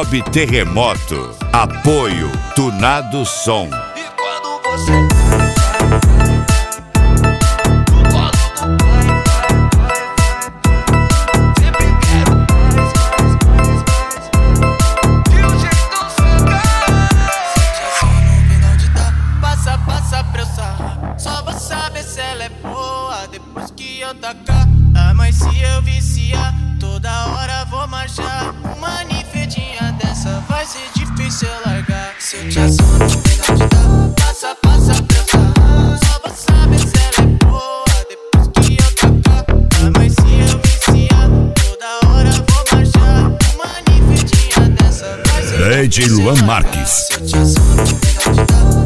Mob Terremoto. Apoio Tunado Som. E quando você sempre quero mais. De um jeito só no final de dar. Passa pra eu sarrar. Só vou saber se ela é boa depois que eu tacar. Ah, mas se eu viciar, toda hora vou marchar. Uma ninfedinha dessa vai ser difícil eu largar. Se eu te assono no final de dar. Passa pra eu sarrar. Só vou saber se ela é boa depois que eu tacar. Ah, mas se eu viciar, toda hora vou marchar. Uma ninfedinha dessa vai ser DJ difícil eu Luan largar. Marques. Se eu te assono no final de dar.